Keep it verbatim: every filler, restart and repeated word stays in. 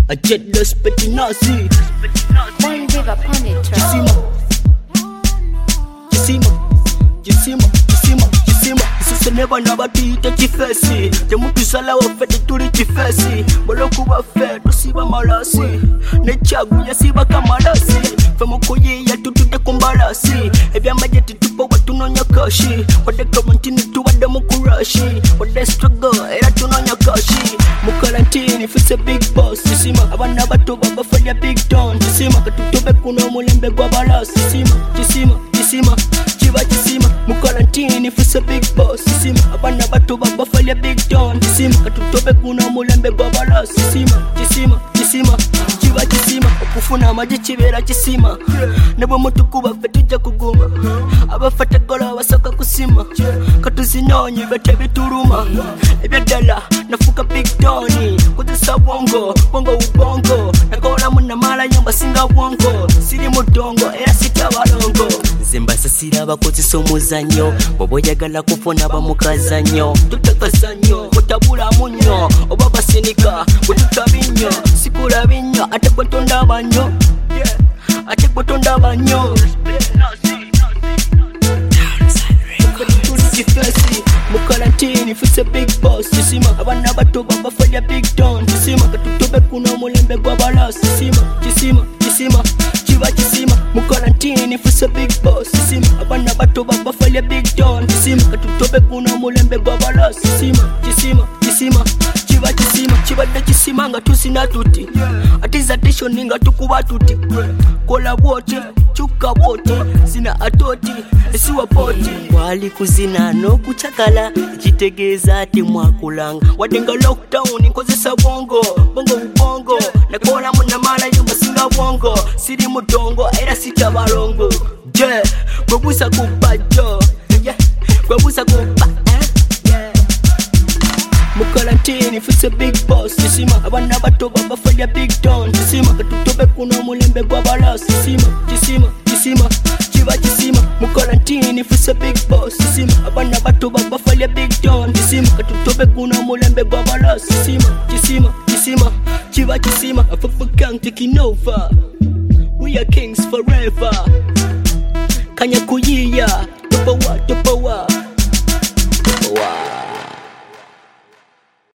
A jetless petit nazi. One live upon it, Gisima, Gisima, Gisima, Gisima, Gisima. Sisi neba nabatita chifesi. Jamutu sala wafete turi chifesi. Boloku wafe tusiba malasi. Nechagu ya siba kamalasi. Femo kuyi ya tutute kumbalasi. Ebya majeti tupo watu nonya kashi. Wade kamantini tu wade mukurashi. Wade struggle era tunonya kashi. Mukarantini fuse big boss. Gisima, abana batu baba fanya big town. Gisima, katutube kuno mulembe gwa balasi. Gisima, Gisima, Gisima, Chiba Gisima. Mukarantini fuse big boss. Gisima, abana batu baba fanya big town. Gisima, katutube kuno mulembe gwa balasi. Gisima, Gisima, Gisima, Chiba Gisima. Okufuna amaji kibera Gisima. Nebo mutukuba fetuja kuguma. Abafata gola wasoka kusima. Katuzinyonyi bete bituruma. Ebyadala nafuka big tony. Kutesa bongo, bongo ubongo. Nakola muna mala yamba singa bongo. Siri mutongo era sita balongo. Zemba sasira bakozi somuzanyo. Bobo yagala kufona bamukazanyo. Tutakazanyo, mutabula munyo. Obaba sinika, mututabinyo. Sikula binyo, ate kwetonda banyo. Ate kwetonda banyo. Mukarantini fuse big boss. Gisima, abana bato baba fanya big town. Gisima, katutube kuno mulembe gwa balasi. Gisima, Gisima, Gisima, Chiba Gisima. Mukarantini fuse big boss. Gisima, abana bato baba fanya big town. Gisima, katutube kuno mulembe gwa balasi. Gisima, Gisima, Gisima, Chiba Gisima. Chiba da Gisima nga tusina tuti. Atiza tisho ninga tukuba tuti. Kola wote, chuka wote. Sina atoti, esiwa poti. Wali kuzina no kuchakala. Chitegeza ati mwakulanga. Wadenga lockdown nkozesa bongo. Bongo ubongo. Nakola muna mala yumba singa bongo. Siri mutongo era sita balongo. Je, kwebusa kupa jo. Yeah, kwebusa kupa eh. Yeah. Mukarantini fuse big boss. Gisima, abana bato baba fanya big town. Gisima, katutube kuno mulembe gwa balasi. Gisima, Gisima, Gisima, Chiba Gisima. Mukarantini fuse big boss. Gisima, abana bato baba fanya big town. Gisima, katutube kuno mulembe gwa balasi. Gisima, Gisima, Gisima, Chiba Gisima. Afufu gang taking over. We are kings forever. Kanya kuyiya, topowa, topowa.